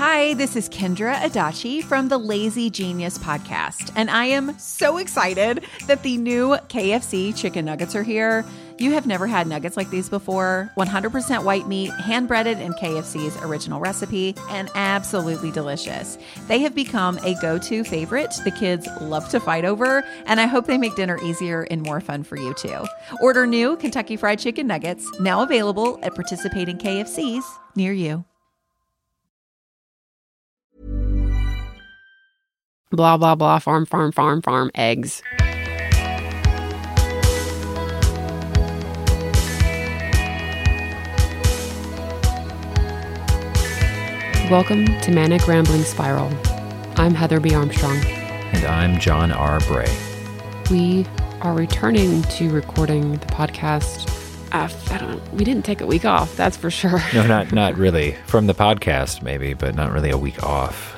Hi, this is Kendra Adachi from the Lazy Genius podcast, and I am so excited that the new KFC chicken nuggets are here. You have never had nuggets like these before. 100% white meat, hand-breaded in KFC's original recipe, and absolutely delicious. They have become a go-to favorite the kids love to fight over, and I hope they make dinner easier and more fun for you too. Order new Kentucky Fried Chicken nuggets, now available at participating KFCs near you. Blah, blah, blah, farm, eggs. Welcome to Manic Rambling Spiral. I'm Heather B. Armstrong. And I'm John R. Bray. We are returning to recording the podcast. We didn't take a week off, that's for sure. No, not really. From the podcast, maybe, but not really a week off.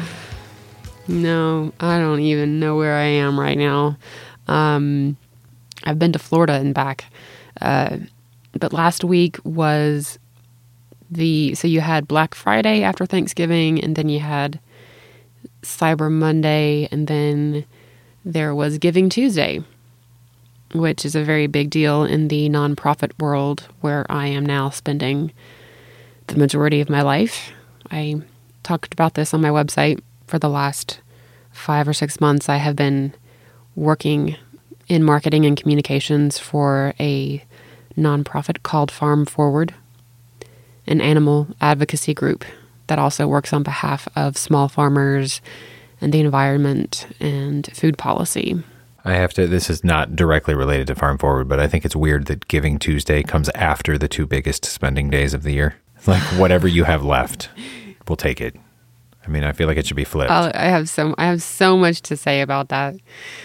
No, I don't even know where I am right now. I've been to Florida and back. But last week was so you had Black Friday after Thanksgiving, and then you had Cyber Monday, and then there was Giving Tuesday, which is a very big deal in the nonprofit world where I am now spending the majority of my life. I talked about this on my website. For the last 5 or 6 months, I have been working in marketing and communications for a nonprofit called Farm Forward, an animal advocacy group that also works on behalf of small farmers and the environment and food policy. This is not directly related to Farm Forward, but I think it's weird that Giving Tuesday comes after the two biggest spending days of the year. It's like whatever you have left, we'll take it. I mean, I feel like it should be flipped. I have so much to say about that.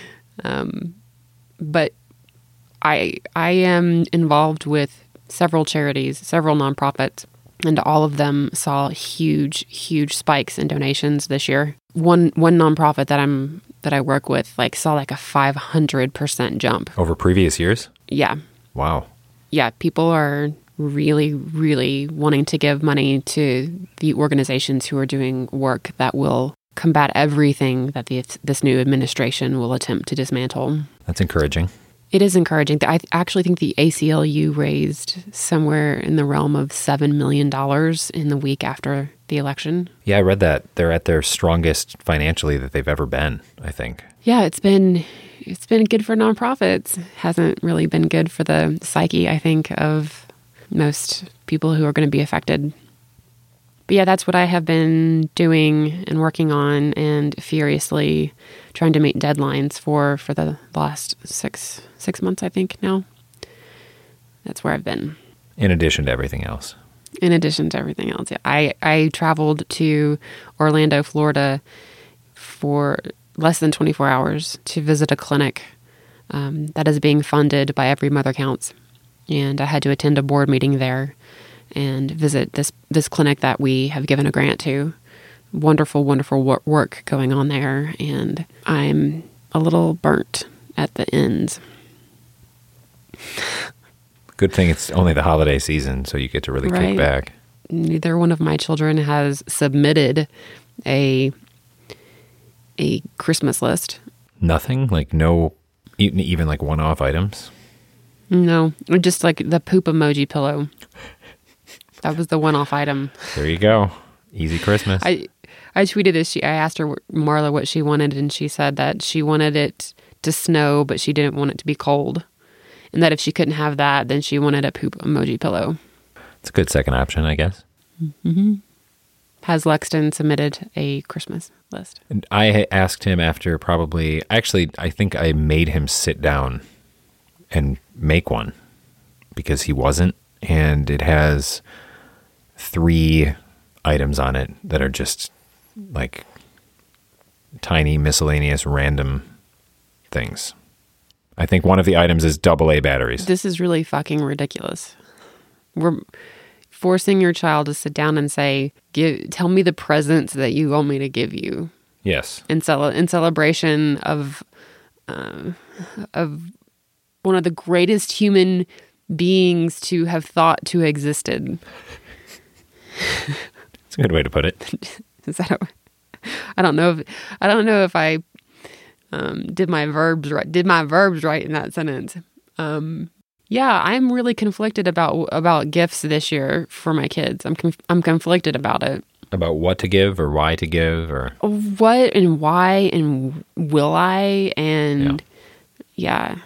But I am involved with several charities, several nonprofits, and all of them saw huge spikes in donations this year. One nonprofit that I work with saw a 500% jump Over previous years? Yeah. Wow. Yeah, people are really wanting to give money to the organizations who are doing work that will combat everything that this new administration will attempt to dismantle. That's encouraging. It is encouraging. I actually think the ACLU raised somewhere in the realm of $7 million in the week after the election. Yeah, I read that. They're at their strongest financially that they've ever been, I think. Yeah, it's been good for nonprofits. Hasn't really been good for the psyche, I think, of most people who are going to be affected. But yeah, that's what I have been doing and working on and furiously trying to meet deadlines for the last six months, I think, now. That's where I've been. In addition to everything else. Yeah. I traveled to Orlando, Florida for less than 24 hours to visit a clinic that is being funded by Every Mother Counts. And I had to attend a board meeting there and visit this clinic that we have given a grant to. Wonderful work going on there, and I'm a little burnt at the ends. Good thing it's only the holiday season, so you get to really kick back. Neither one of my children has submitted a Christmas list. Nothing? No, even one-off items? No, just the poop emoji pillow. That was the one-off item. There you go. Easy Christmas. I tweeted this. I asked her, Marla, what she wanted, and she said that she wanted it to snow, but she didn't want it to be cold. And that if she couldn't have that, then she wanted a poop emoji pillow. It's a good second option, I guess. Mm-hmm. Has Lexton submitted a Christmas list? And I asked him after I think I made him sit down and make one because he wasn't. And it has 3 items on it that are just tiny, miscellaneous, random things. I think one of the items is AA batteries. This is really fucking ridiculous. We're forcing your child to sit down and say, tell me the presents that you want me to give you. Yes. In celebration of one of the greatest human beings to have thought to existed. That's a good way to put it. Is that I don't know if I did my verbs right in that sentence. Yeah, I'm really conflicted about gifts this year for my kids. I'm conflicted about it. About what to give or why to give or what and why and will I and yeah.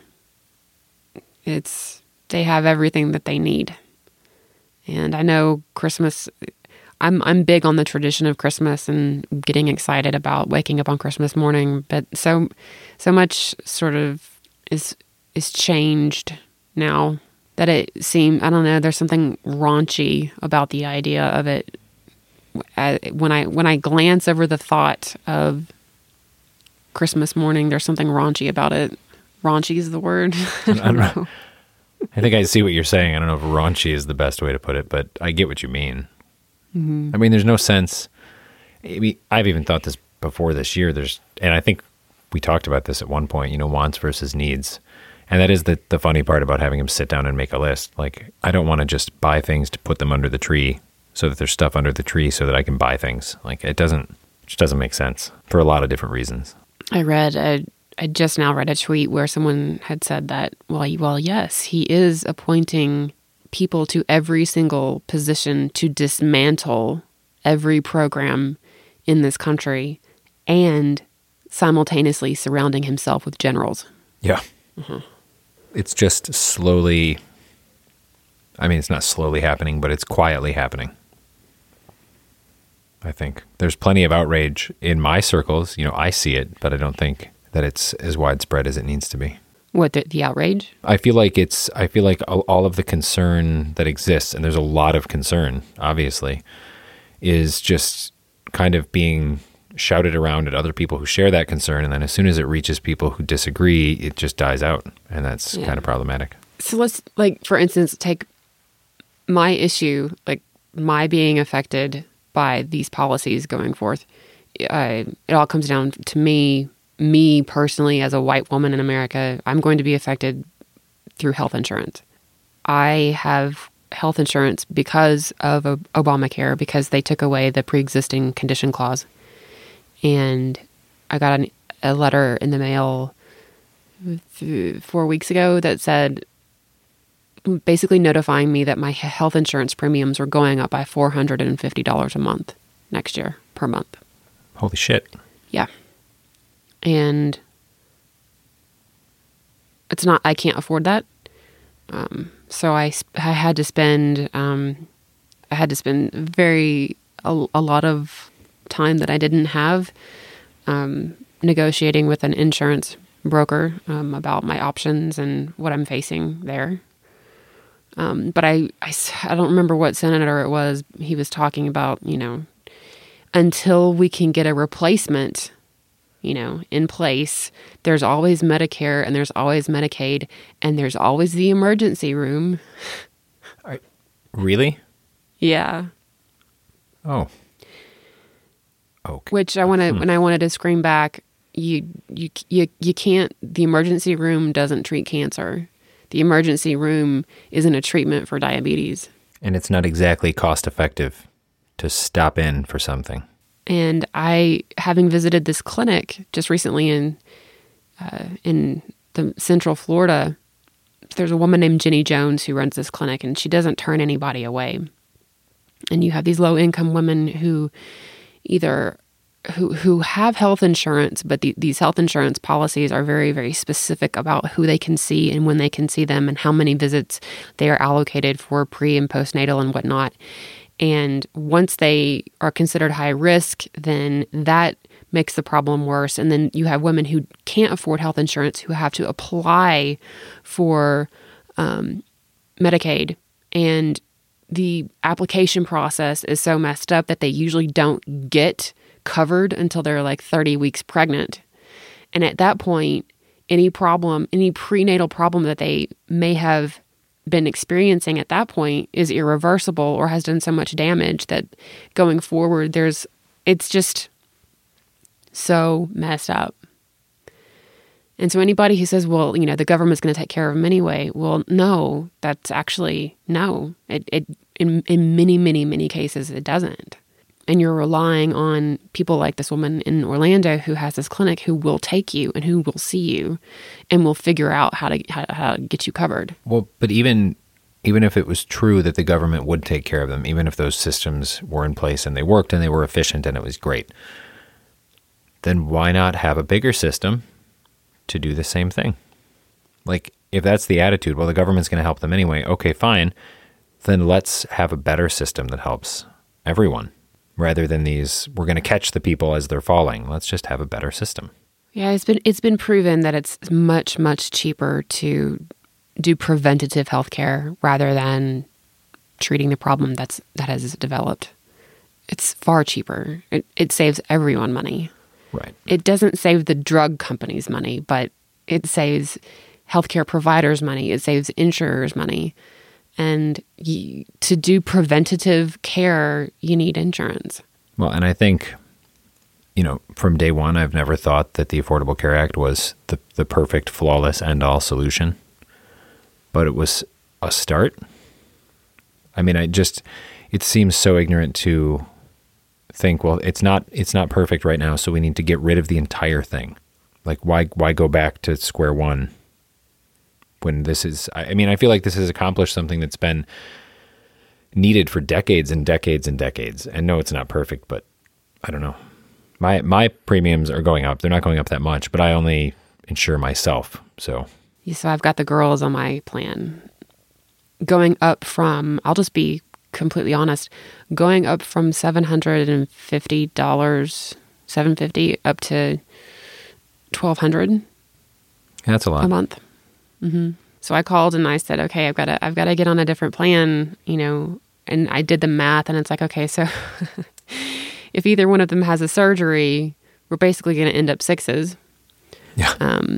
They have everything that they need. And I know Christmas, I'm big on the tradition of Christmas and getting excited about waking up on Christmas morning, but so much sort of is changed now that it seems, I don't know, there's something raunchy about the idea of it. When I glance over the thought of Christmas morning, there's something raunchy about it. Raunchy is the word. I don't know. I think I see what you're saying. I don't know if raunchy is the best way to put it, but I get what you mean. Mm-hmm. I mean, there's no sense. I've even thought this before this year. And I think we talked about this at one point, wants versus needs. And that is the funny part about having him sit down and make a list. Like, I don't want to just buy things to put them under the tree so that there's stuff under the tree so that I can buy things. Like, it just doesn't make sense for a lot of different reasons. I just now read a tweet where someone had said that, well, yes, he is appointing people to every single position to dismantle every program in this country and simultaneously surrounding himself with generals. Yeah. Mm-hmm. It's just slowly, it's not slowly happening, but it's quietly happening. I think there's plenty of outrage in my circles. I see it, but I don't think that it's as widespread as it needs to be. What, the outrage? I feel like all of the concern that exists, and there's a lot of concern, obviously, is just kind of being shouted around at other people who share that concern, and then as soon as it reaches people who disagree, it just dies out, and that's kind of problematic. So let's, for instance, take my issue, my being affected by these policies going forth. It all comes down to me personally as a white woman in America. I'm going to be affected through health insurance. I have health insurance because of Obamacare, because they took away the pre-existing condition clause. And I got a letter in the mail 4 weeks ago that said, basically notifying me that my health insurance premiums were going up by $450 a month next year per month. Holy shit. Yeah. And it's not, I can't afford that. So I had to spend, a lot of time that I didn't have, negotiating with an insurance broker, about my options and what I'm facing there. But I don't remember what senator it was. He was talking about, until we can get a replacement, in place, there's always Medicare and there's always Medicaid and there's always the emergency room. Really? Yeah. Oh. Okay. Which when I wanted to scream back, you can't, the emergency room doesn't treat cancer. The emergency room isn't a treatment for diabetes. And it's not exactly cost effective to stop in for something. And having visited this clinic just recently in the Central Florida, there's a woman named Jenny Jones who runs this clinic, and she doesn't turn anybody away. And you have these low-income women who have health insurance, but these health insurance policies are very, very specific about who they can see and when they can see them and how many visits they are allocated for pre- and postnatal and whatnot. And once they are considered high risk, then that makes the problem worse. And then you have women who can't afford health insurance who have to apply for Medicaid. And the application process is so messed up that they usually don't get covered until they're 30 weeks pregnant. And at that point, any prenatal problem that they may have been experiencing at that point is irreversible or has done so much damage that going forward, it's just so messed up. And so anybody who says, well, the government's going to take care of them anyway, well, no, that's actually, no. In many, many, many cases, it doesn't. and you're relying on people like this woman in Orlando who has this clinic who will take you and who will see you and will figure out how to get you covered. Well, but even if it was true that the government would take care of them, even if those systems were in place and they worked and they were efficient and it was great, then why not have a bigger system to do the same thing? Like, if that's the attitude, well, the government's going to help them anyway. Okay, fine. Then let's have a better system that helps everyone rather than these, we're going to catch the people as they're falling. Let's just have a better system. Yeah, it's been proven that it's much, much cheaper to do preventative healthcare rather than treating the problem that has developed. It's far cheaper. It saves everyone money. Right. It doesn't save the drug companies money, but it saves healthcare providers money. It saves insurers money. And to do preventative care, you need insurance. Well, and I think, from day one, I've never thought that the Affordable Care Act was the perfect, flawless, end-all solution. But it was a start. I mean, it seems so ignorant to think, well, it's not perfect right now, so we need to get rid of the entire thing. Like, why go back to square one when this is, I mean, I feel like this has accomplished something that's been needed for decades and decades and decades. And no, it's not perfect, but I don't know. My premiums are going up. They're not going up that much, but I only insure myself, so. So I've got the girls on my plan going up from, I'll just be completely honest, going up from $750, $750 up to $1,200. That's a lot. A month. Mm-hmm. So I called and I said, okay, I've got to get on a different plan, and I did the math and it's like, okay, so if either one of them has a surgery, we're basically going to end up sixes. Yeah.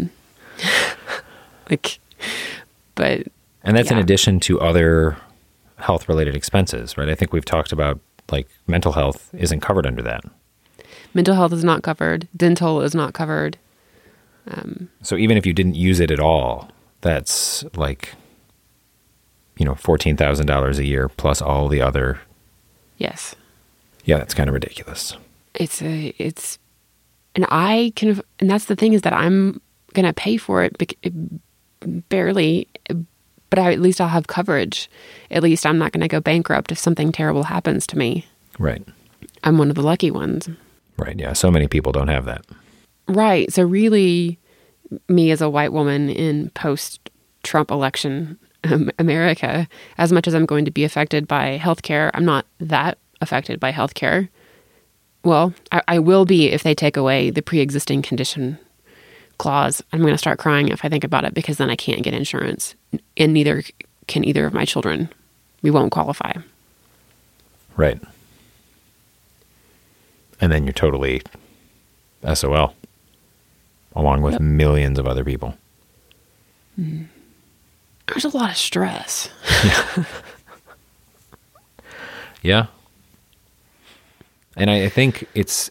But. And that's yeah. in addition to other health-related expenses, right? I think we've talked about, like, mental health isn't covered under that. Mental health is not covered. Dental is not covered. So even if you didn't use it at all, that's like, $14,000 a year plus all the other. Yes. Yeah, that's kind of ridiculous. And that's the thing is that I'm going to pay for it barely, but at least I'll have coverage. At least I'm not going to go bankrupt if something terrible happens to me. Right. I'm one of the lucky ones. Right. Yeah. So many people don't have that. Right. So really, me as a white woman in post-Trump election America, as much as I'm going to be affected by healthcare, I'm not that affected by healthcare. Well, I will be if they take away the pre-existing condition clause. I'm going to start crying if I think about it because then I can't get insurance, and neither can either of my children. We won't qualify. Right. And then you're totally SOL, along with millions of other people. Mm. There's a lot of stress. Yeah. And I think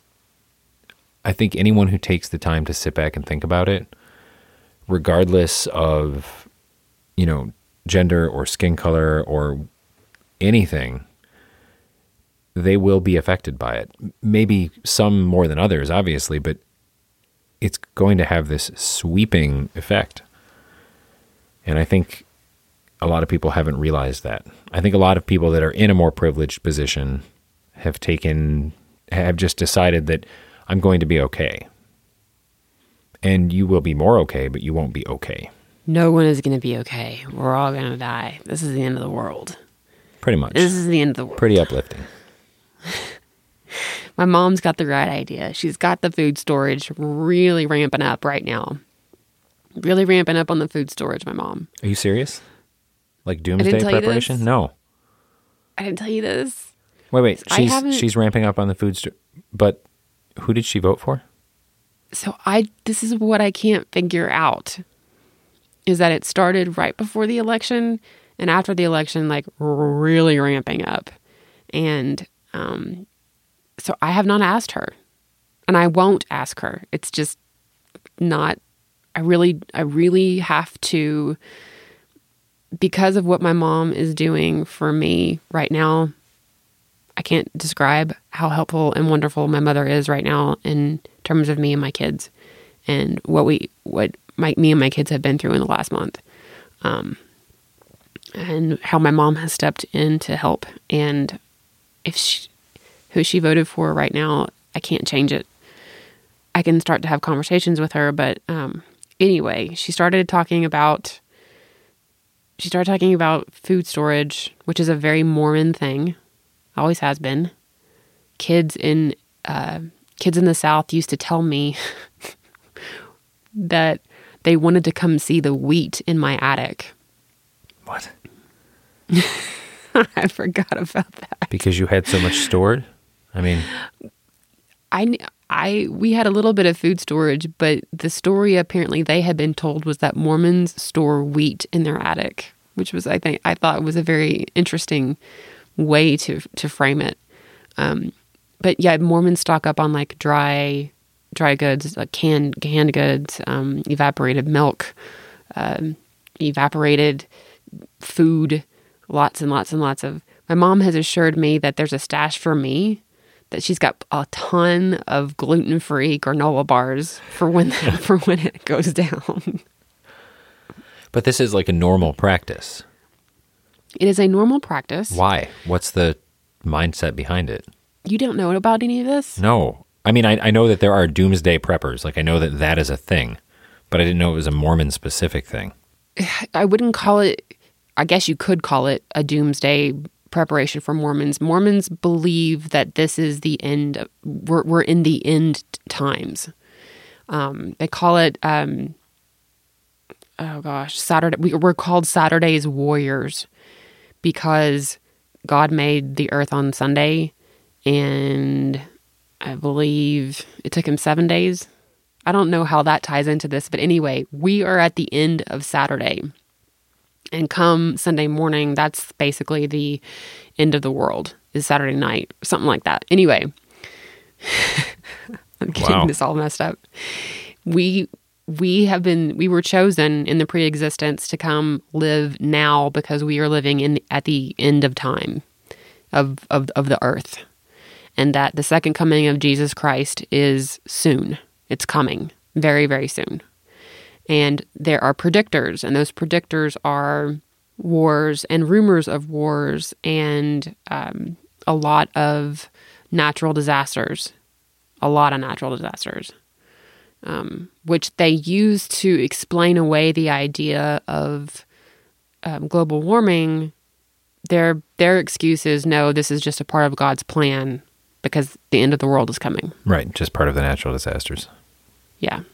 anyone who takes the time to sit back and think about it, regardless of, gender or skin color or anything, they will be affected by it. Maybe some more than others, obviously, but it's going to have this sweeping effect. And I think a lot of people haven't realized that. I think a lot of people that are in a more privileged position have just decided that I'm going to be okay. And you will be more okay, but you won't be okay. No one is going to be okay. We're all going to die. This is the end of the world. Pretty much. This is the end of the world. Pretty uplifting. My mom's got the right idea. She's got the food storage really ramping up right now. Really ramping up on the food storage, my mom. Are you serious? Like doomsday preparation? No. I didn't tell you this. Wait. She's ramping up on the food storage. But who did she vote for? So this is what I can't figure out. Is that it started right before the election and after the election, like really ramping up. And so I have not asked her. And I won't ask her. It's just not, I really have to, because of what my mom is doing for me right now, can't describe how helpful and wonderful my mother is right now in terms of me and my kids, and what me and my kids have been through in the last month, and how my mom has stepped in to help. And who she voted for right now, I can't change it. I can start to have conversations with her, but anyway, she started talking about food storage, which is a very Mormon thing. Always has been. Kids in the South used to tell me that they wanted to come see the wheat in my attic. What? I forgot about that. Because you had so much stored? I mean, we had a little bit of food storage, but the story apparently they had been told was that Mormons store wheat in their attic, which was, I thought was a very interesting way to frame it. But yeah, Mormons stock up on like dry goods, like canned goods, evaporated milk, evaporated food, lots and lots and lots of. My mom has assured me that there's a stash for me, that she's got a ton of gluten-free granola bars for when it goes down. But this is like a normal practice. It is a normal practice. Why? What's the mindset behind it? You don't know about any of this? No. I mean, I know that there are doomsday preppers. Like, I know that is a thing, but I didn't know it was a Mormon-specific thing. I wouldn't call it, I guess you could call it a doomsday preparation for Mormons. Mormons believe that this is the end. We're in the end times. They call it, Saturday. We're called Saturday's warriors because God made the earth on Sunday, and I believe it took him 7 days. I don't know how that ties into this, but anyway, we are at the end of Saturday. And come Sunday morning, that's basically the end of the world, is Saturday night, something like that. Anyway, I'm getting this all messed up. We were chosen in the pre-existence to come live now because we are living at the end of time of the earth. And that the second coming of Jesus Christ is soon. It's coming very, very soon. And there are predictors, and those predictors are wars and rumors of wars and a lot of natural disasters. Which they use to explain away the idea of global warming. Their excuse is, no, this is just a part of God's plan because the end of the world is coming. Right, just part of the natural disasters. Yeah.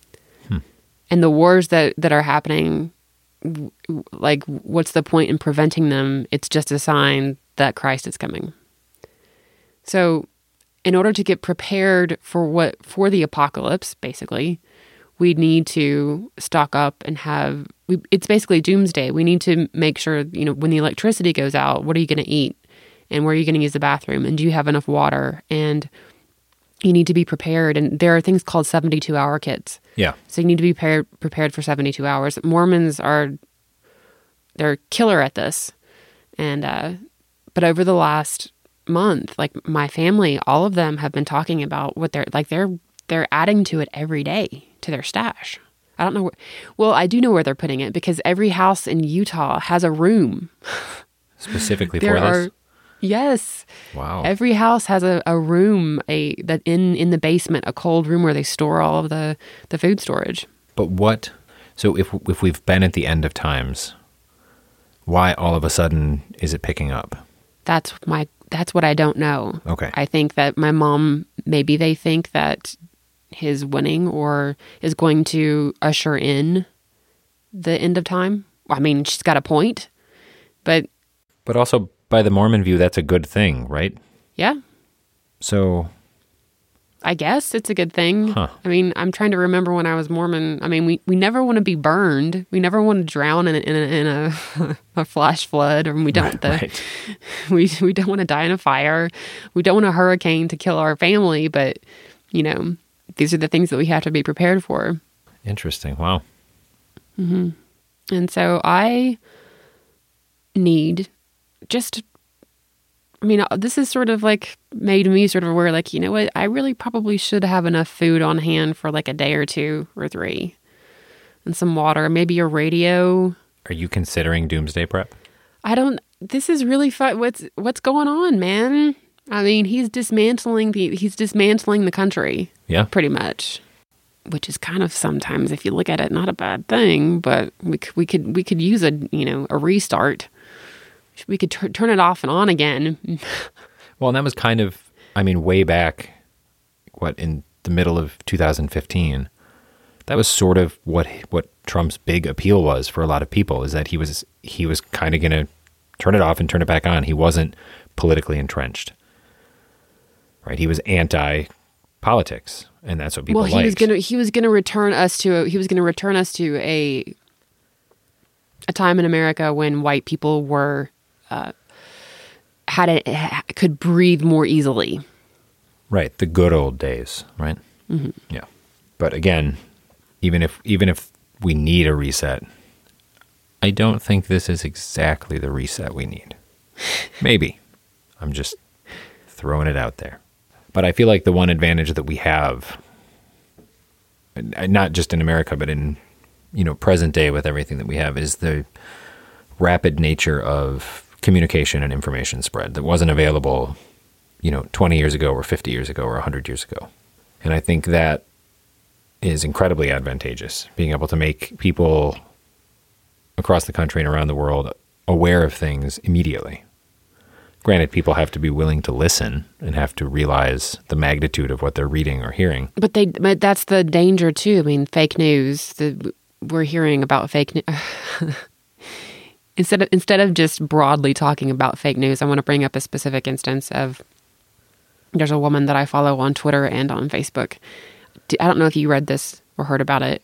And the wars that are happening, like, what's the point in preventing them? It's just a sign that Christ is coming. So, in order to get prepared for the apocalypse, basically, we need to stock up and it's basically doomsday. We need to make sure, when the electricity goes out, what are you going to eat? And where are you going to use the bathroom? And do you have enough water? And you need to be prepared. And there are things called 72-hour kits. Yeah. So you need to be prepared for 72 hours. Mormons they're killer at this. And, but over the last month, like my family, all of them have been talking about what they're adding to it every day to their stash. I don't know well, I do know where they're putting it because every house in Utah has a room. Specifically for this? Yes. Wow. Every house has a room, that in the basement, a cold room where they store all of the food storage. But so if we've been at the end of times, why all of a sudden is it picking up? That's what I don't know. Okay. I think that my mom, maybe they think that his winning or is going to usher in the end of time. I mean, she's got a point, but also by the Mormon view, that's a good thing, right? Yeah. So I guess it's a good thing. Huh. I mean, I'm trying to remember when I was Mormon. I mean, we never want to be burned. We never want to drown in a flash flood, or we don't. Right. We don't want to die in a fire. We don't want a hurricane to kill our family. But these are the things that we have to be prepared for. Interesting. Wow. Mm-hmm. And so I need just I mean, this is sort of like made me sort of aware, like, you know what? I really probably should have enough food on hand for like a day or 2 or 3 and some water, maybe a radio. Are you considering doomsday prep? This is really fun. What's going on, man? I mean, he's dismantling the country. Yeah. Pretty much. Which is kind of sometimes, if you look at it, not a bad thing, but we could use a restart. We could turn it off and on again. Well, and that was kind of, I mean, way back, in the middle of 2015, that was sort of what Trump's big appeal was for a lot of people, is that he was kind of going to turn it off and turn it back on. He wasn't politically entrenched, right? He was anti-politics, and that's what people liked. He was going to return us to a time in America when white people were could breathe more easily. Right, the good old days, right? Mm-hmm. Yeah, but again, even if we need a reset, I don't think this is exactly the reset we need. Maybe. I'm just throwing it out there. But I feel like the one advantage that we have, not just in America, but in present day with everything that we have, is the rapid nature of communication and information spread that wasn't available, 20 years ago or 50 years ago or 100 years ago. And I think that is incredibly advantageous, being able to make people across the country and around the world aware of things immediately. Granted, people have to be willing to listen and have to realize the magnitude of what they're reading or hearing. But that's the danger too. I mean, fake news. We're hearing about fake news. Instead of just broadly talking about fake news, I want to bring up a specific instance of. There's a woman that I follow on Twitter and on Facebook. I don't know if you read this or heard about it.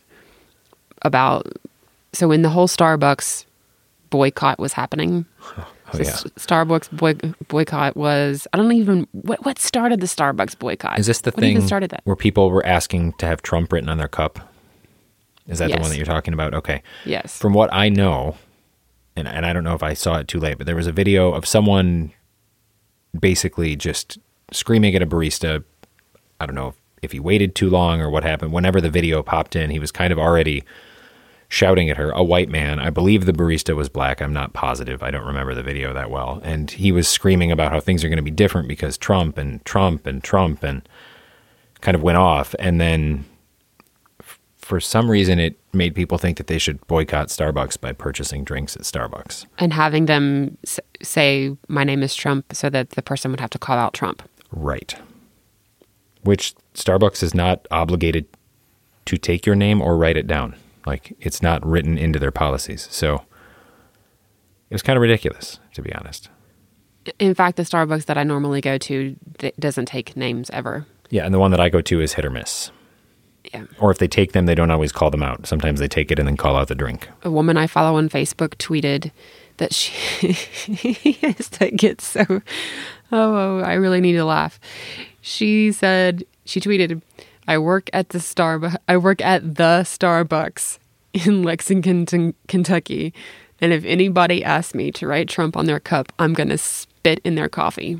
So when the whole Starbucks boycott was happening. Starbucks boycott was, I don't even, what started the Starbucks boycott? Is this the thing started that? Where people were asking to have Trump written on their cup? Is that the one that you're talking about? Okay. Yes. From what I know, and I don't know if I saw it too late, but there was a video of someone basically just screaming at a barista. I don't know if he waited too long or what happened. Whenever the video popped in, he was kind of already shouting at her, a white man. I believe the barista was black. I'm not positive. I don't remember the video that well. And he was screaming about how things are going to be different because Trump and Trump and Trump, and kind of went off. And then for some reason, it made people think that they should boycott Starbucks by purchasing drinks at Starbucks. And having them say, my name is Trump, so that the person would have to call out Trump. Right. Which Starbucks is not obligated to take your name or write it down. Like, it's not written into their policies. So it was kind of ridiculous, to be honest. In fact, the Starbucks that I normally go to doesn't take names ever. Yeah, and the one that I go to is hit or miss. Yeah. Or if they take them, they don't always call them out. Sometimes they take it and then call out the drink. A woman I follow on Facebook tweeted that she gets so... Oh, I really need to laugh. She tweeted, I work at the Starbucks in Lexington, Kentucky, and if anybody asks me to write Trump on their cup, I'm going to spit in their coffee.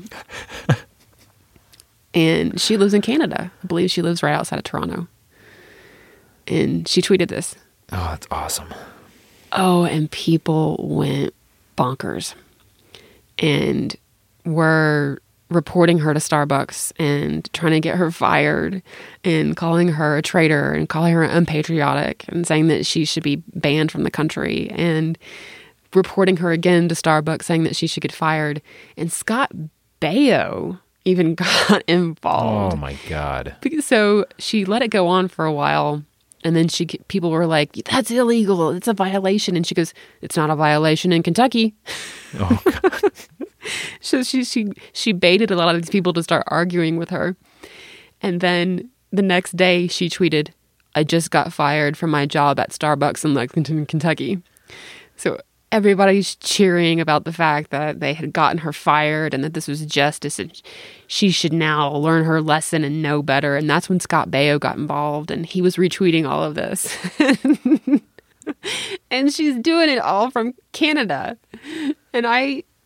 And she lives in Canada. I believe she lives right outside of Toronto. And she tweeted this. Oh, that's awesome. Oh, and people went bonkers and were reporting her to Starbucks and trying to get her fired and calling her a traitor and calling her unpatriotic and saying that she should be banned from the country and reporting her again to Starbucks saying that she should get fired. And Scott Baio even got involved. Oh my God. So she let it go on for a while. And then people were like, that's illegal. It's a violation. And she goes, it's not a violation in Kentucky. Oh, God. So she baited a lot of these people to start arguing with her. And then the next day she tweeted, I just got fired from my job at Starbucks in Lexington, Kentucky. So everybody's cheering about the fact that they had gotten her fired and that this was justice and she should now learn her lesson and know better. And that's when Scott Baio got involved and he was retweeting all of this. And she's doing it all from Canada. And I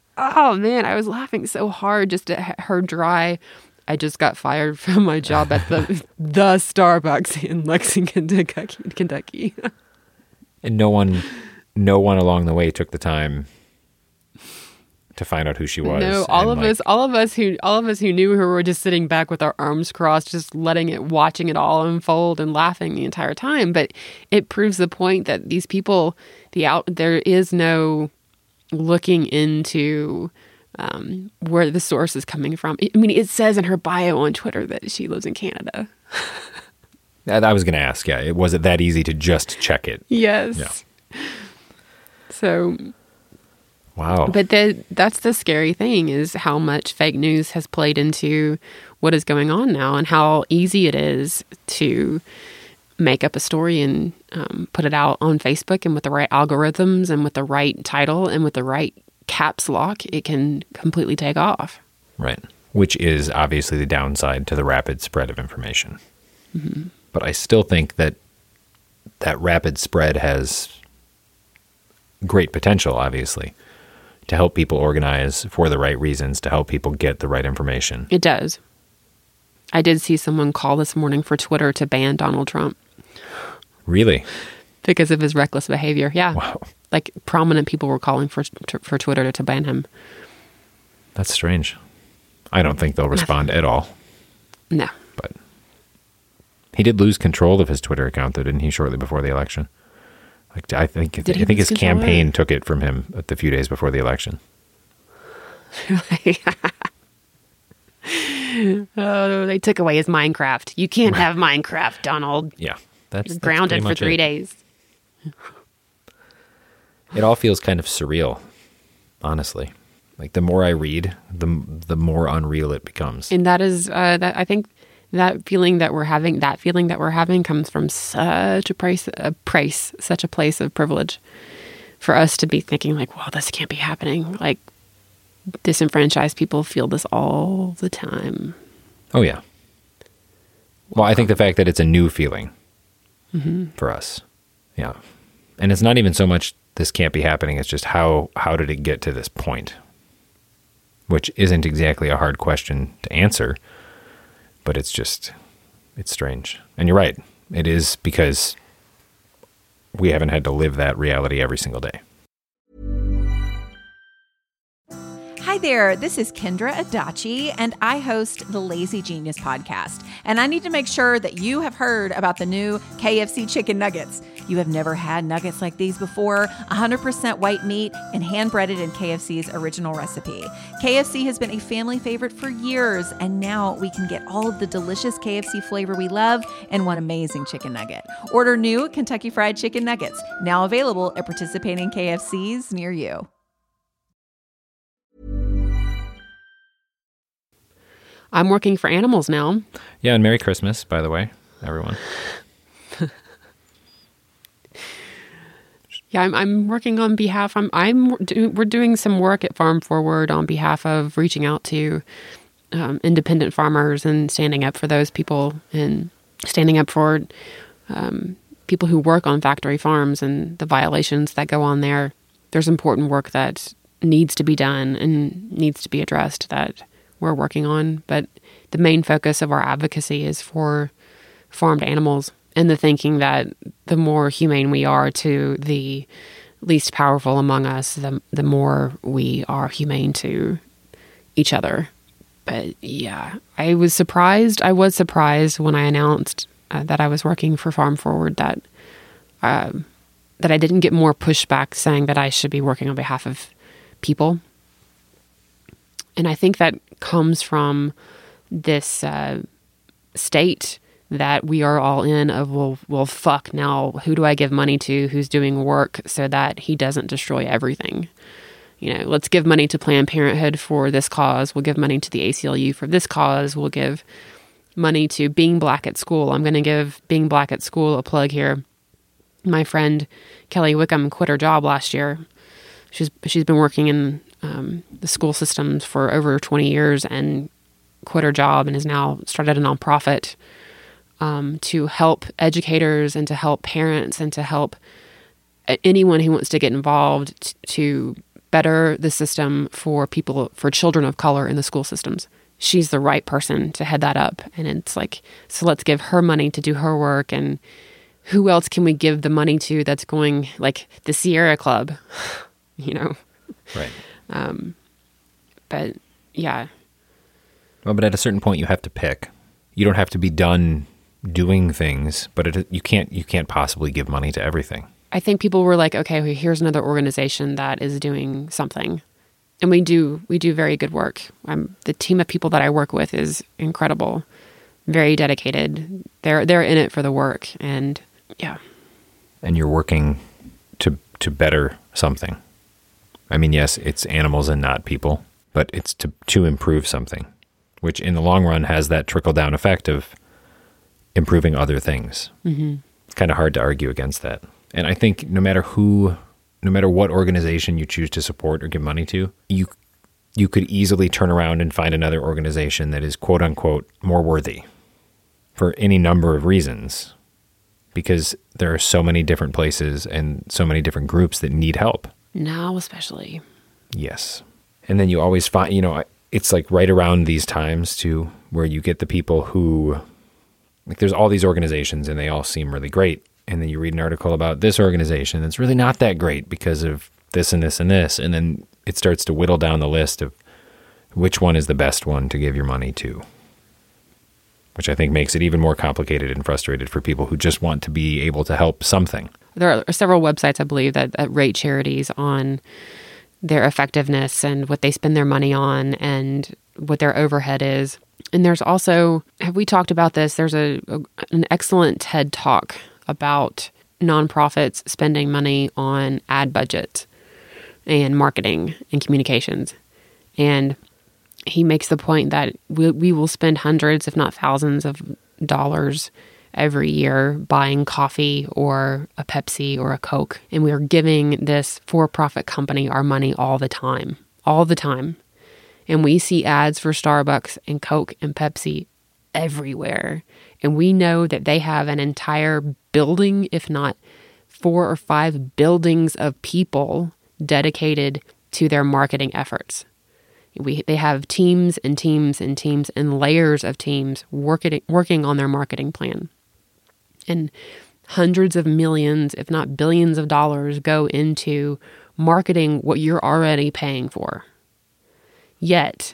Oh man, I was laughing so hard just at her dry. I just got fired from my job at the Starbucks in Lexington, Kentucky. And no one along the way took the time to find out who she was. No, all of us who knew her were just sitting back with our arms crossed, just watching it all unfold and laughing the entire time. But it proves the point that these people, there is no looking into where the source is coming from. I mean, it says in her bio on Twitter that she lives in Canada. I was going to ask, was it that easy to just check it? Yes. Yeah. So, wow. But that's the scary thing, is how much fake news has played into what is going on now, and how easy it is to make up a story and put it out on Facebook, and with the right algorithms and with the right title and with the right caps lock, it can completely take off. Right. Which is obviously the downside to the rapid spread of information. Mm-hmm. But I still think that rapid spread has great potential, obviously, to help people organize for the right reasons, to help people get the right information. It does. I did see someone call this morning for Twitter to ban Donald Trump. Really? Because of his reckless behavior. Yeah. Wow. Like, prominent people were calling for Twitter to ban him. That's strange. I don't think they'll respond at all. No. But he did lose control of his Twitter account, though, didn't he, shortly before the election? I think his campaign took it from him a few days before the election. Oh, they took away his Minecraft. You can't have Minecraft, Donald. Yeah. You're grounded for 3 days. It all feels kind of surreal, honestly. Like, the more I read, the more unreal it becomes. And that is, I think that feeling that we're having comes from such a place of privilege, for us to be thinking like, well, this can't be happening. Like, disenfranchised people feel this all the time. Oh, yeah. Well, I think the fact that it's a new feeling for us. Yeah. And it's not even so much this can't be happening. It's just how did it get to this point? Which isn't exactly a hard question to answer, but it's strange. And you're right. It is, because we haven't had to live that reality every single day. Hi there, this is Kendra Adachi, and I host the Lazy Genius podcast. And I need to make sure that you have heard about the new KFC chicken nuggets. You have never had nuggets like these before, 100% white meat and hand-breaded in KFC's original recipe. KFC has been a family favorite for years, and now we can get all of the delicious KFC flavor we love in one amazing chicken nugget. Order new Kentucky Fried Chicken Nuggets, now available at participating KFCs near you. I'm working for animals now. Yeah, and Merry Christmas, by the way, everyone. Yeah, I'm working on behalf. We're doing some work at Farm Forward on behalf of reaching out to independent farmers and standing up for those people, and standing up for people who work on factory farms and the violations that go on there. There's important work that needs to be done and needs to be addressed that we're working on. But the main focus of our advocacy is for farmed animals, and the thinking that the more humane we are to the least powerful among us, the more we are humane to each other. But yeah, I was surprised when I announced that I was working for Farm Forward that I didn't get more pushback saying that I should be working on behalf of people. And I think that comes from this state that we are all in of, well, fuck, now who do I give money to who's doing work so that he doesn't destroy everything? You know, let's give money to Planned Parenthood for this cause. We'll give money to the ACLU for this cause. We'll give money to Being Black at School. I'm going to give Being Black at School a plug here. My friend Kelly Wickham quit her job last year. She's been working in the school systems for over 20 years and quit her job and has now started a nonprofit to help educators and to help parents and to help anyone who wants to get involved to better the system for children of color in the school systems. She's the right person to head that up. And it's like, so let's give her money to do her work. And who else can we give the money to that's going, like the Sierra Club, Right. But yeah. Well, but at a certain point you have to pick. You don't have to be done doing things, but you can't possibly give money to everything. I think people were like, okay, well, here's another organization that is doing something. And we do very good work. The team of people that I work with is incredible, very dedicated. They're in it for the work, and yeah. And you're working to better something. I mean, yes, it's animals and not people, but it's to improve something, which in the long run has that trickle-down effect of improving other things. Mm-hmm. It's kind of hard to argue against that. And I think no matter what organization you choose to support or give money to, you could easily turn around and find another organization that is quote unquote more worthy for any number of reasons, because there are so many different places and so many different groups that need help. Now especially. Yes. And then you always find, it's like right around these times too, where you get the people who, like there's all these organizations and they all seem really great. And then you read an article about this organization that's really not that great because of this and this and this. And then it starts to whittle down the list of which one is the best one to give your money to, which I think makes it even more complicated and frustrated for people who just want to be able to help something. There are several websites, I believe, that rate charities on their effectiveness and what they spend their money on and what their overhead is. And there's also, have we talked about this? There's an excellent TED Talk about nonprofits spending money on ad budgets and marketing and communications. And he makes the point that we will spend hundreds, if not thousands of dollars every year buying coffee or a Pepsi or a Coke. And we are giving this for-profit company our money all the time. And we see ads for Starbucks and Coke and Pepsi everywhere. And we know that they have an entire building, if not 4 or 5 buildings of people dedicated to their marketing efforts. They have teams and teams and teams and layers of teams working on their marketing plan. And hundreds of millions, if not billions of dollars go into marketing what you're already paying for. Yet,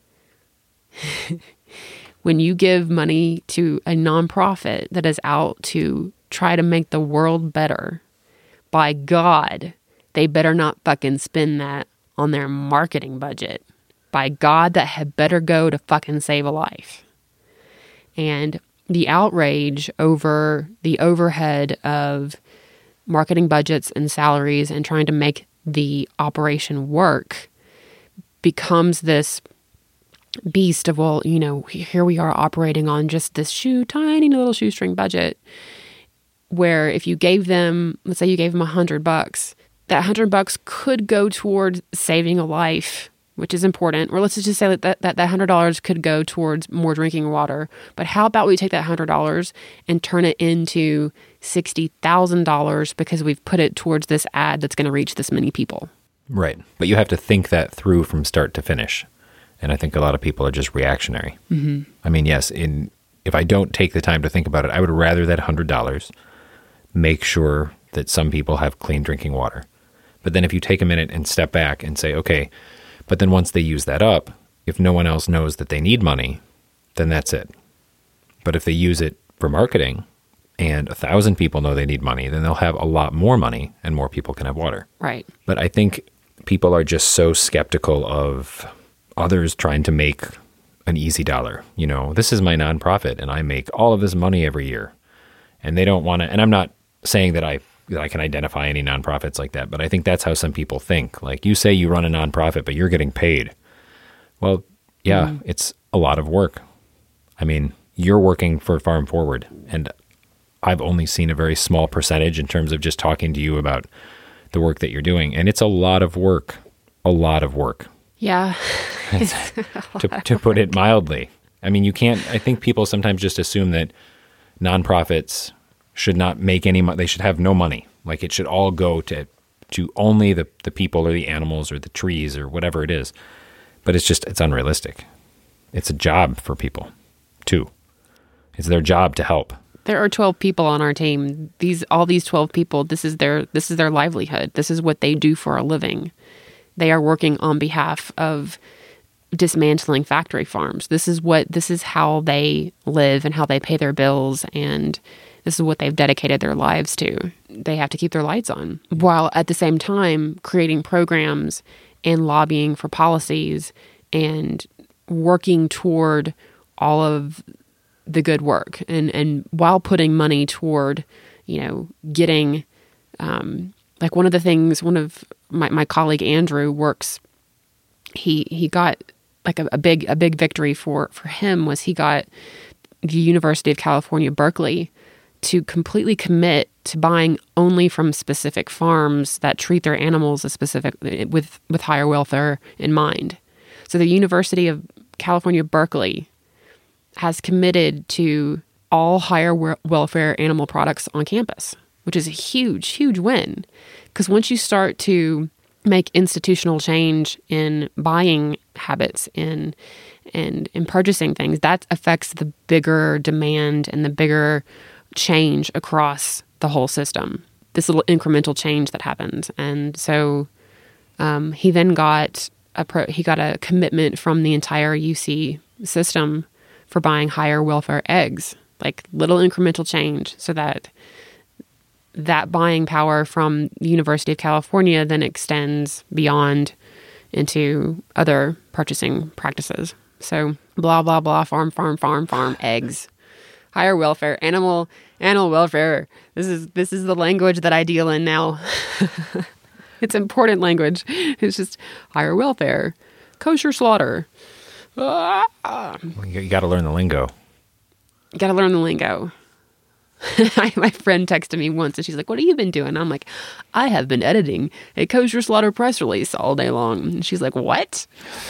when you give money to a nonprofit that is out to try to make the world better, by God, they better not fucking spend that on their marketing budget. By God, that had better go to fucking save a life. And the outrage over the overhead of marketing budgets and salaries and trying to make the operation work becomes this beast of, well, here we are operating on just this tiny little shoestring budget, where if you gave them, let's say you gave them $100, that $100 could go towards saving a life, which is important. Or let's just say that $100 could go towards more drinking water. But how about we take that $100 and turn it into $60,000 because we've put it towards this ad that's going to reach this many people? Right. But you have to think that through from start to finish. And I think a lot of people are just reactionary. Mm-hmm. I mean, yes, if I don't take the time to think about it, I would rather that $100 make sure that some people have clean drinking water. But then if you take a minute and step back and say, okay, but then once they use that up, if no one else knows that they need money, then that's it. But if they use it for marketing and 1,000 people know they need money, then they'll have a lot more money and more people can have water. Right. But I think people are just so skeptical of others trying to make an easy dollar. This is my nonprofit and I make all of this money every year. And they don't want to, and I'm not saying that I can identify any nonprofits like that, but I think that's how some people think. Like, you say you run a nonprofit, but you're getting paid. Well, yeah, It's a lot of work. I mean, you're working for Farm Forward, and I've only seen a very small percentage in terms of just talking to you about the work that you're doing. And it's a lot of work, Yeah. to put it mildly. I mean, I think people sometimes just assume that nonprofits should not make any money. They should have no money. Like, it should all go to to only the people or the animals or the trees or whatever it is. But it's unrealistic. It's a job for people, too. It's their job to help. There are 12 people on our team. All these 12 people, this is their livelihood. This is what they do for a living. They are working on behalf of dismantling factory farms. This is how they live and how they pay their bills, and this is what they've dedicated their lives to. They have to keep their lights on, while at the same time creating programs and lobbying for policies and working toward all of the good work, and while putting money toward, getting, like one of my colleague Andrew works, he got like a big victory for him was he got the University of California, Berkeley to completely commit to buying only from specific farms that treat their animals with higher welfare in mind. So the University of California, Berkeley has committed to all higher welfare animal products on campus, which is a huge, huge win. Because once you start to make institutional change in buying habits and in purchasing things, that affects the bigger demand and the bigger change across the whole system. This little incremental change that happens. And so he then got a commitment from the entire UC system for buying higher welfare eggs, like little incremental change, so that buying power from the University of California then extends beyond into other purchasing practices. So blah, blah, blah, farm, eggs, higher welfare, animal welfare. This is the language that I deal in now. It's important language. It's just higher welfare, kosher slaughter. You got to learn the lingo. You got to learn the lingo. My friend texted me once and she's like, "What have you been doing?" I'm like, "I have been editing a kosher slaughter press release all day long." And she's like, "What?"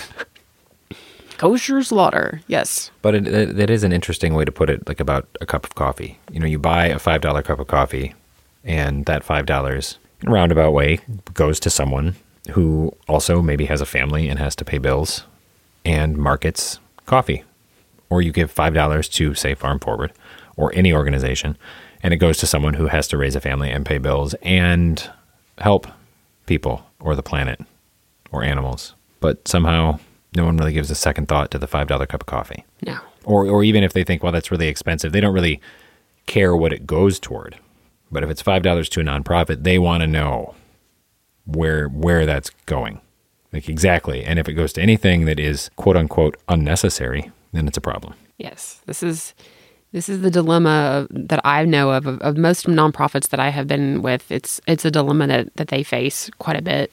Kosher slaughter, yes. But it is an interesting way to put it, like about a cup of coffee. You buy a $5 cup of coffee, and that $5, in a roundabout way, goes to someone who also maybe has a family and has to pay bills and markets coffee. Or you give $5 to, say, Farm Forward or any organization, and it goes to someone who has to raise a family and pay bills and help people or the planet or animals. But somehow no one really gives a second thought to the $5 cup of coffee. No. Or even if they think, well, that's really expensive, they don't really care what it goes toward. But if it's $5 to a nonprofit, they want to know where that's going. Like exactly. And if it goes to anything that is quote unquote unnecessary, then it's a problem. Yes. This is the dilemma that I know of most nonprofits that I have been with. It's a dilemma that they face quite a bit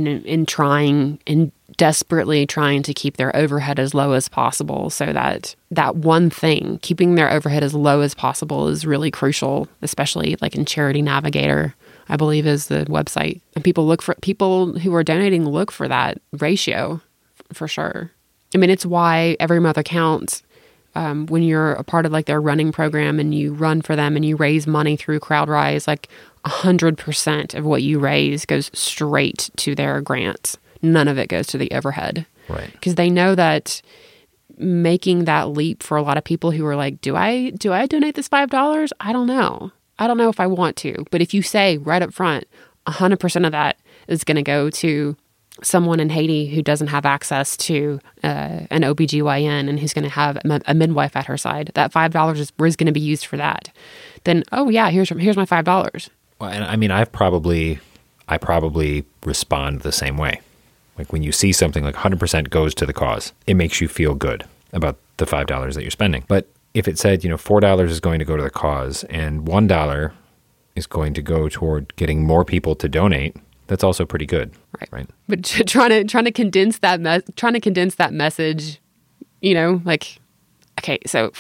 in desperately trying to keep their overhead as low as possible, so that one thing, keeping their overhead as low as possible, is really crucial, especially like in Charity Navigator, I believe is the website. And people who are donating look for that ratio for sure. I mean, it's why Every Mother Counts, when you're a part of like their running program and you run for them and you raise money through CrowdRise, like 100% of what you raise goes straight to their grants. None of it goes to the overhead. Right. Because they know that making that leap for a lot of people who are like, do I donate this $5? I don't know. I don't know if I want to. But if you say right up front, 100% of that is going to go to someone in Haiti who doesn't have access to an OBGYN and who's going to have a midwife at her side, that $5 is going to be used for that. Then, oh yeah, here's my $5. Well, and I mean, I probably respond the same way. Like when you see something like 100% goes to the cause, it makes you feel good about the $5 that you're spending. But if it said, $4 is going to go to the cause and $1 is going to go toward getting more people to donate, that's also pretty good. Right. But trying to condense that message, like, okay, so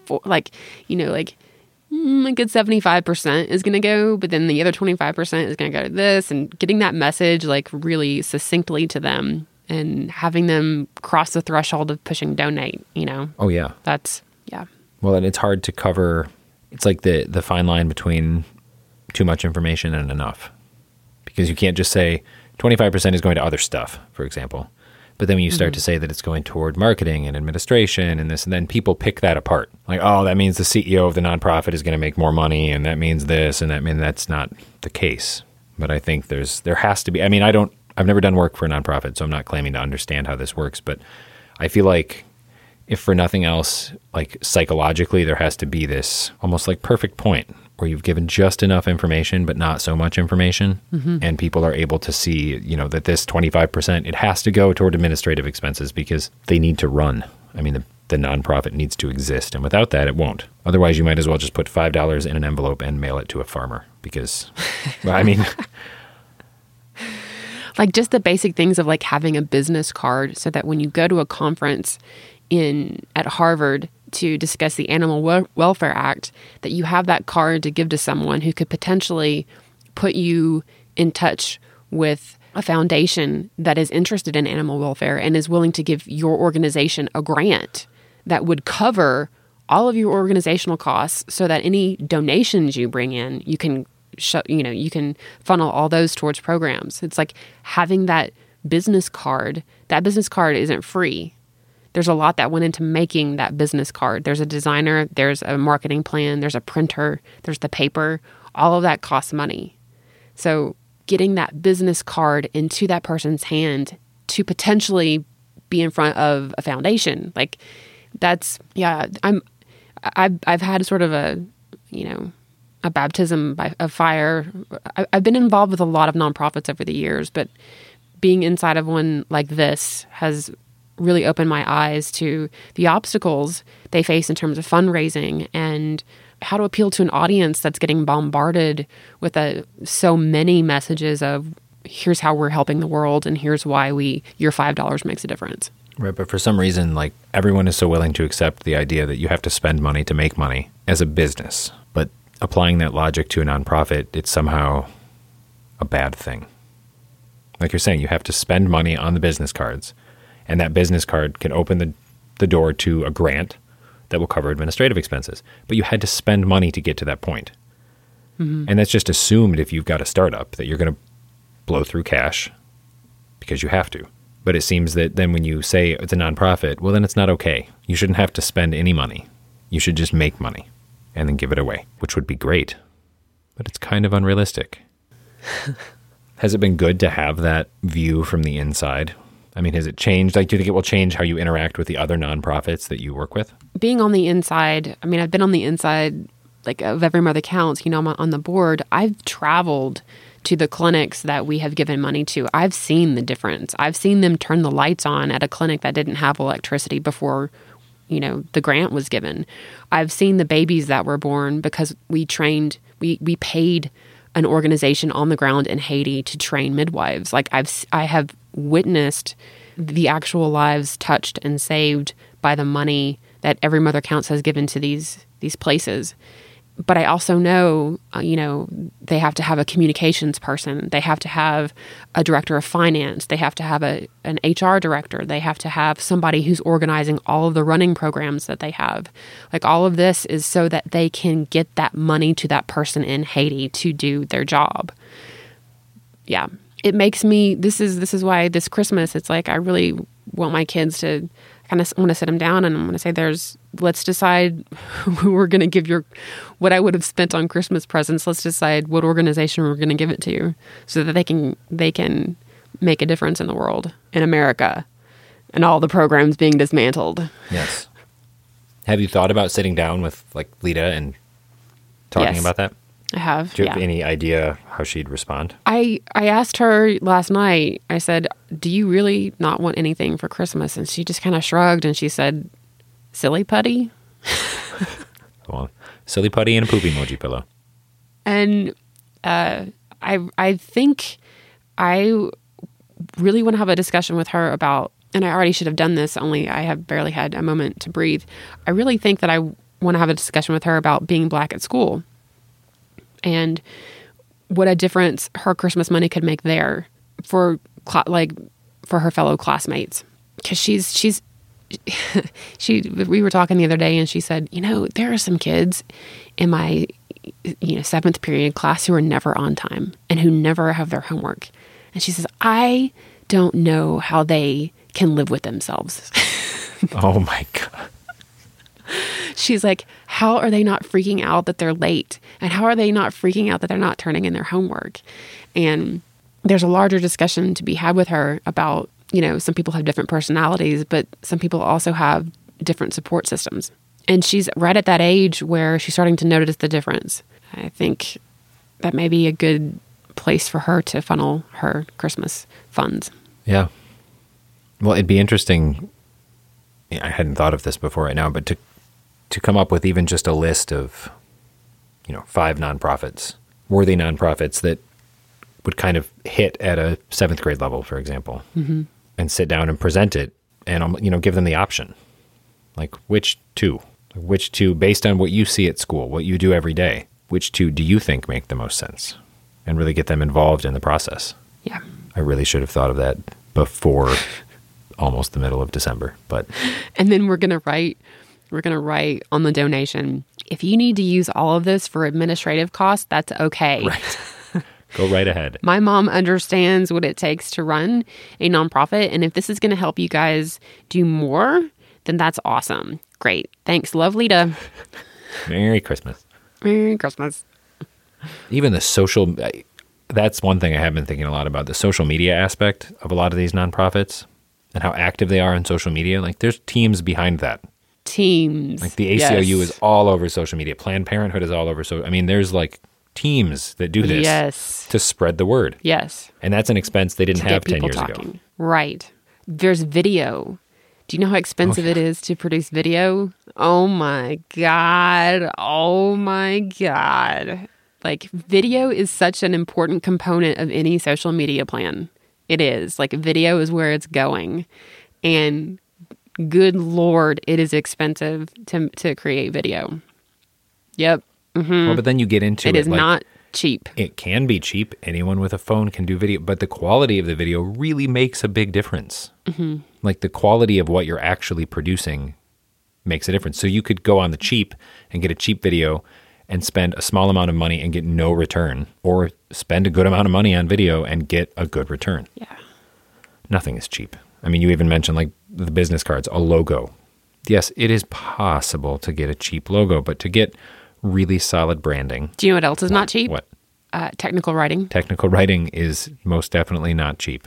a good 75% is going to go, but then the other 25% is going to go to this, and getting that message like really succinctly to them and having them cross the threshold of pushing donate, Oh yeah. Yeah. Well, and it's hard to cover. It's like the fine line between too much information and enough, because you can't just say 25% is going to other stuff, for example. But then when you start to say that it's going toward marketing and administration and this, and then people pick that apart. Like, oh, that means the CEO of the nonprofit is going to make more money, and that means this, and that means that's not the case. But I think there has to be. I mean, I've never done work for a nonprofit, so I'm not claiming to understand how this works. But I feel like, if for nothing else, like psychologically, there has to be this almost like perfect point where you've given just enough information, but not so much information. And people are able to see, that this 25%, it has to go toward administrative expenses because they need to run. I mean, the nonprofit needs to exist. And without that, it won't. Otherwise, you might as well just put $5 in an envelope and mail it to a farmer because, well, I mean... Like just the basic things of like having a business card so that when you go to a conference at Harvard to discuss the Animal Welfare Act, that you have that card to give to someone who could potentially put you in touch with a foundation that is interested in animal welfare and is willing to give your organization a grant that would cover all of your organizational costs so that any donations you bring in, you can you can funnel all those towards programs. It's like having that business card. That business card isn't free. There's a lot that went into making that business card. There's a designer, there's a marketing plan, there's a printer, there's the paper. All of that costs money. So getting that business card into that person's hand to potentially be in front of a foundation, like that's, yeah, I've had sort of a baptism of fire. I've been involved with a lot of nonprofits over the years, but being inside of one like this has really opened my eyes to the obstacles they face in terms of fundraising and how to appeal to an audience that's getting bombarded with so many messages of here's how we're helping the world and here's why your $5 makes a difference. Right, but for some reason, like everyone is so willing to accept the idea that you have to spend money to make money as a business, but applying that logic to a nonprofit, it's somehow a bad thing. Like you're saying, you have to spend money on the business cards, and that business card can open the door to a grant that will cover administrative expenses. But you had to spend money to get to that point. And that's just assumed if you've got a startup that you're going to blow through cash because you have to. But it seems that then when you say it's a nonprofit, well, then it's not okay. You shouldn't have to spend any money. You should just make money and then give it away, which would be great. But it's kind of unrealistic. Has it been good to have that view from the inside? I mean, has it changed? Like, do you think it will change how you interact with the other nonprofits that you work with? Being on the inside, I mean, I've been on the inside like of Every Mother Counts, I'm on the board. I've traveled to the clinics that we have given money to. I've seen the difference. I've seen them turn the lights on at a clinic that didn't have electricity before the grant was given. I've seen the babies that were born because we paid an organization on the ground in Haiti to train midwives. Like I have witnessed the actual lives touched and saved by the money that Every Mother Counts has given to these places. But I also know, they have to have a communications person. They have to have a director of finance. They have to have an HR director. They have to have somebody who's organizing all of the running programs that they have. Like all of this is so that they can get that money to that person in Haiti to do their job. Yeah. It makes me, this is why this Christmas, it's like I really want my kids to kind of want to sit them down and I'm going to say let's decide who we're going to give what I would have spent on Christmas presents. Let's decide what organization we're going to give it to so that they can make a difference in the world, in America, and all the programs being dismantled. Yes. Have you thought about sitting down with like Lita and talking about that? I have. Do you have any idea how she'd respond? I asked her last night, I said, do you really not want anything for Christmas? And she just kind of shrugged and she said, silly putty? Well, silly putty and a poop emoji pillow. And I think I really want to have a discussion with her about, and I already should have done this, only I have barely had a moment to breathe. I really think that I want to have a discussion with her about being Black at school. And what a difference her Christmas money could make there for her fellow classmates. Because we were talking the other day and she said, there are some kids in my seventh period class who are never on time and who never have their homework. And she says, I don't know how they can live with themselves. Oh my God. She's like, how are they not freaking out that they're late? And how are they not freaking out that they're not turning in their homework? And there's a larger discussion to be had with her about, some people have different personalities, but some people also have different support systems. And she's right at that age where she's starting to notice the difference. I think that may be a good place for her to funnel her Christmas funds. Yeah. Well, it'd be interesting. I hadn't thought of this before right now, but to come up with even just a list of, 5 nonprofits, worthy nonprofits that would kind of hit at a 7th grade level, for example, and sit down and present it and, give them the option. Like, which two, based on what you see at school, what you do every day, which two do you think make the most sense? And really get them involved in the process. Yeah. I really should have thought of that before almost the middle of December, but. And then we're going to write on the donation, if you need to use all of this for administrative costs, that's okay. Right. Go right ahead. My mom understands what it takes to run a nonprofit. And if this is going to help you guys do more, then that's awesome. Great. Thanks. Love, Lita. Merry Christmas. Merry Christmas. Even the social, that's one thing I have been thinking a lot about, the social media aspect of a lot of these nonprofits and how active they are on social media. Like, there's teams behind that. Teams. Like the ACLU is all over social media. Planned Parenthood is all over. So, I mean, there's like teams that do this to spread the word. Yes. And that's an expense they didn't have 10 years ago. Right. There's video. Do you know how expensive it is to produce video? Oh my God. Oh my God. Like, video is such an important component of any social media plan. It is. Like, video is where it's going. And good Lord, it is expensive to create video. Yep. Mm-hmm. Well, but then you get into it. It is not cheap. It can be cheap. Anyone with a phone can do video, but the quality of the video really makes a big difference. Mm-hmm. Like, the quality of what you're actually producing makes a difference. So you could go on the cheap and get a cheap video and spend a small amount of money and get no return, or spend a good amount of money on video and get a good return. Yeah. Nothing is cheap. I mean, you even mentioned like the business cards, a logo. Yes, it is possible to get a cheap logo, but to get really solid branding. Do you know what else is not cheap? What? Technical writing. Technical writing is most definitely not cheap.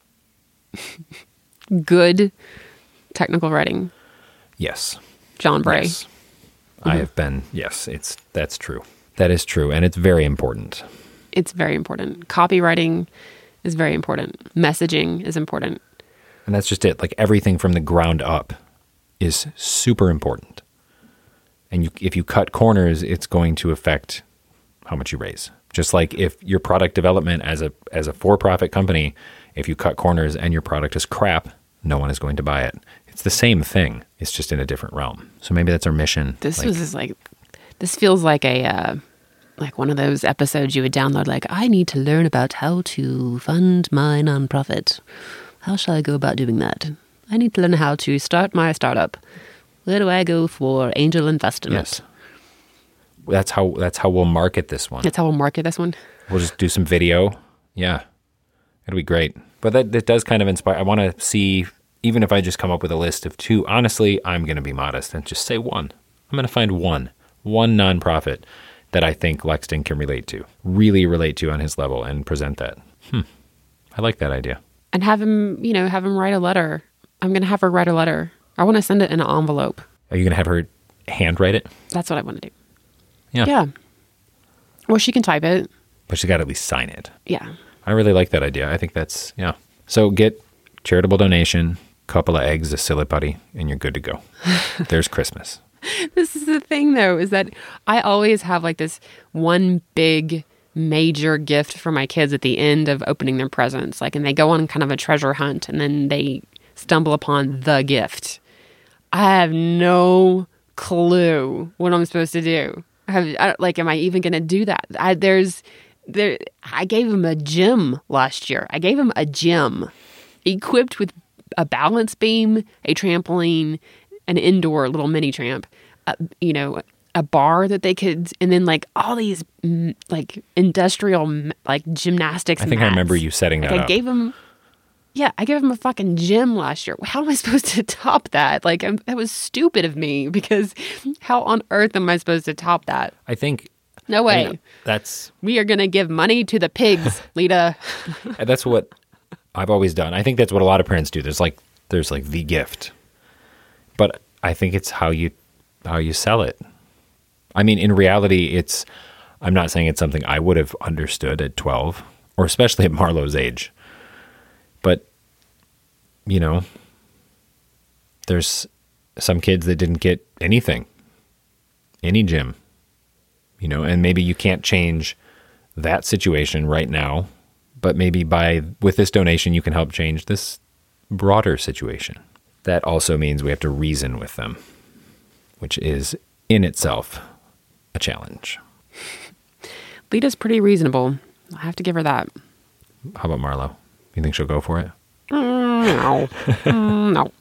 Good technical writing. Yes. John Bray. Yes. I have been, that's true. That is true, and it's very important. It's very important. Copywriting is very important. Messaging is important. And that's just it. Like, everything from the ground up is super important. And if you cut corners, it's going to affect how much you raise. Just like if your product development as a for-profit company, if you cut corners and your product is crap, no one is going to buy it. It's the same thing. It's just in a different realm. So maybe that's our mission. This feels like a like one of those episodes you would download. Like, I need to learn about how to fund my nonprofit. How shall I go about doing that? I need to learn how to start my startup. Where do I go for angel investment? Yes. That's how we'll market this one. That's how we'll market this one. We'll just do some video. Yeah. It'll be great. But that does kind of inspire. I want to see, even if I just come up with a list of 2, honestly, I'm going to be modest and just say 1. I'm going to find one nonprofit that I think Lexton can really relate to on his level, and present that. I like that idea. And have him write a letter. I'm going to have her write a letter. I want to send it in an envelope. Are you going to have her handwrite it? That's what I want to do. Yeah. Well, she can type it. But she's got to at least sign it. Yeah. I really like that idea. I think that's, yeah. So get charitable donation, couple of eggs, a silly putty, and you're good to go. There's Christmas. This is the thing, though, is that I always have like this one big major gift for my kids at the end of opening their presents. Like, and they go on kind of a treasure hunt, and then they stumble upon the gift. I have no clue what I'm supposed to do. Am I even going to do that? I gave him a gym last year. I gave him a gym equipped with a balance beam, a trampoline, an indoor little mini tramp, a bar that they could, and then like all these like industrial like gymnastics. I think mats. I remember you setting that I up. gave him a fucking gym last year. How am I supposed to top that? Like, that was stupid of me, because how on earth am I supposed to top that? I think No way. that's We are going to give money to the pigs, Lita. that's what I've always done. I think that's what a lot of parents do. There's like the gift, but I think it's how you sell it. I mean, in reality, I'm not saying it's something I would have understood at 12, or especially at Marlo's age. But, you know, there's some kids that didn't get anything, any gym, you know, and maybe you can't change that situation right now, but maybe with this donation, you can help change this broader situation. That also means we have to reason with them, which is in itself a challenge. Lita's pretty reasonable. I have to give her that. How about Marlo? You think she'll go for it? No. No.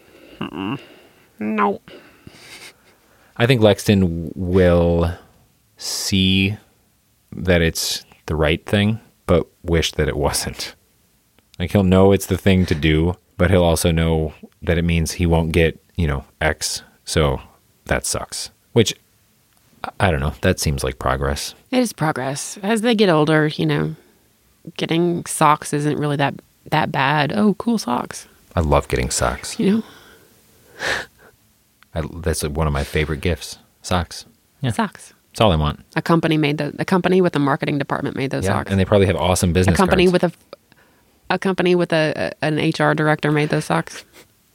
No. I think Lexton will see that it's the right thing, but wish that it wasn't. Like, he'll know it's the thing to do, but he'll also know that it means he won't get, X. So that sucks. Which, I don't know. That seems like progress. It is progress. As they get older, getting socks isn't really that bad. Oh, cool socks. I love getting socks. That's one of my favorite gifts. Socks. Yeah. Socks. That's all I want. A company with a marketing department made those socks. And they probably have awesome business cards. A company with an HR director made those socks.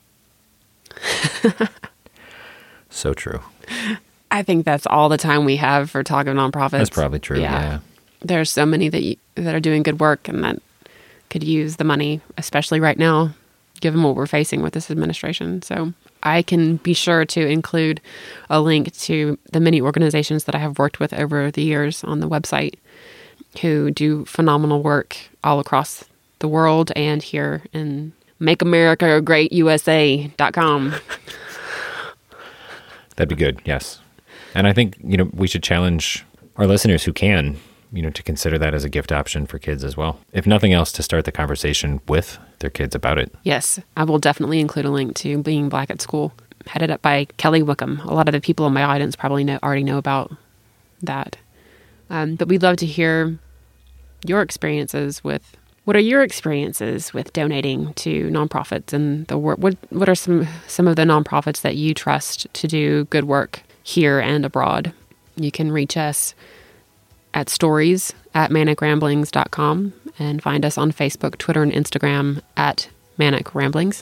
So true. I think that's all the time we have for talking nonprofits. That's probably true. Yeah. There's so many that are doing good work and that could use the money, especially right now, given what we're facing with this administration. So I can be sure to include a link to the many organizations that I have worked with over the years on the website who do phenomenal work all across the world and here in MakeAmericaGreatUSA.com. That'd be good. Yes. And I think, we should challenge our listeners who can, to consider that as a gift option for kids as well. If nothing else, to start the conversation with their kids about it. Yes, I will definitely include a link to Being Black at School, headed up by Kelly Wickham. A lot of the people in my audience probably already know about that. But we'd love to hear your experiences with. What are your experiences with donating to nonprofits and the work? What are some of the nonprofits that you trust to do good work here and abroad? You can reach us at stories@manicramblings.com and find us on Facebook, Twitter, and Instagram at Manic Ramblings.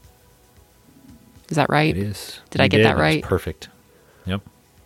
Is that right? It is. Did I get that right? That's perfect. Yep.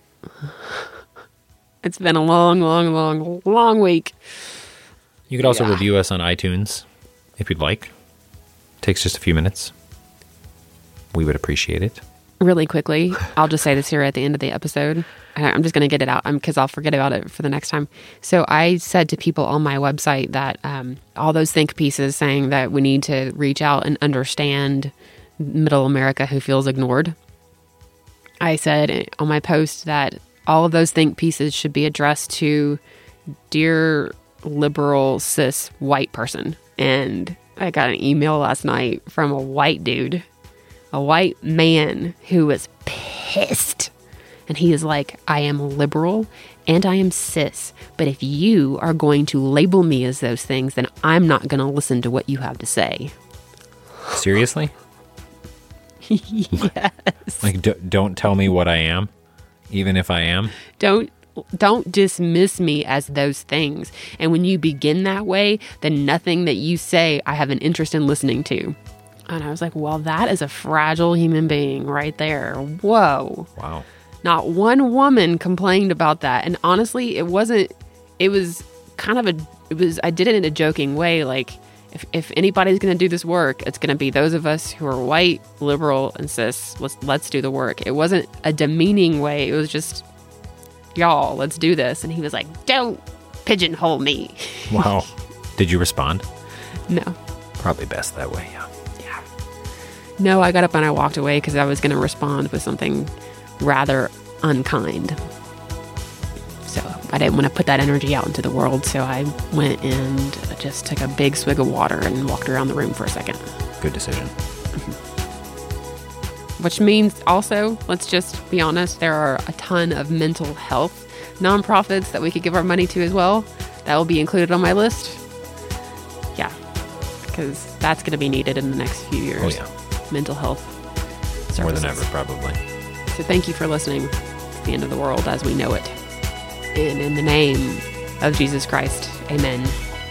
It's been a long, long, long, long week. You could also review us on iTunes if you'd like. Takes just a few minutes. We would appreciate it. Really quickly, I'll just say this here at the end of the episode. I'm just going to get it out because I'll forget about it for the next time. So I said to people on my website that all those think pieces saying that we need to reach out and understand middle America who feels ignored. I said on my post that all of those think pieces should be addressed to dear liberal cis white person. And I got an email last night from a white dude, a white man who was pissed. And he is like, I am liberal and I am cis, but if you are going to label me as those things, then I'm not going to listen to what you have to say. Seriously? Yes. Like, don't tell me what I am, even if I am? Don't dismiss me as those things. And when you begin that way, then nothing that you say I have an interest in listening to. And I was like, well, that is a fragile human being right there. Whoa. Wow. Not one woman complained about that. And honestly, I did it in a joking way. Like, if anybody's going to do this work, it's going to be those of us who are white, liberal, and cis. Let's do the work. It wasn't a demeaning way. It was just, y'all, let's do this. And he was like, don't pigeonhole me. Wow. Did you respond? No. Probably best that way, yeah. Yeah. No, I got up and I walked away because I was going to respond with something rather unkind. I didn't want to put that energy out into the world, so I went and just took a big swig of water and walked around the room for a second. Good decision. Which means also, let's just be honest, there are a ton of mental health nonprofits that we could give our money to as well. That will be included on my list. Yeah, because that's going to be needed in the next few years. Oh, yeah. Mental health services. More than ever, probably. So thank you for listening to The End of the World as we know it. And in the name of Jesus Christ, amen.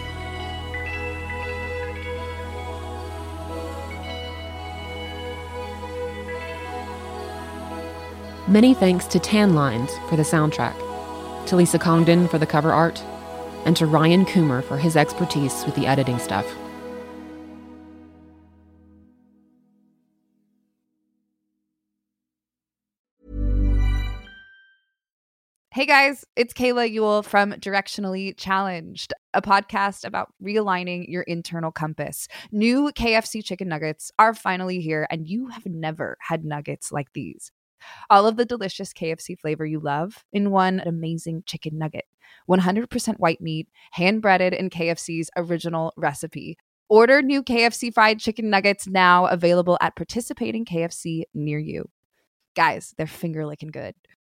Many thanks to Tan Lines for the soundtrack, to Lisa Congdon for the cover art, and to Ryan Coomer for his expertise with the editing stuff. Hey guys, it's Kayla Ewell from Directionally Challenged, a podcast about realigning your internal compass. New KFC chicken nuggets are finally here, and you have never had nuggets like these. All of the delicious KFC flavor you love in one amazing chicken nugget. 100% white meat, hand-breaded in KFC's original recipe. Order new KFC fried chicken nuggets now, available at participating KFC near you. Guys, they're finger-licking good.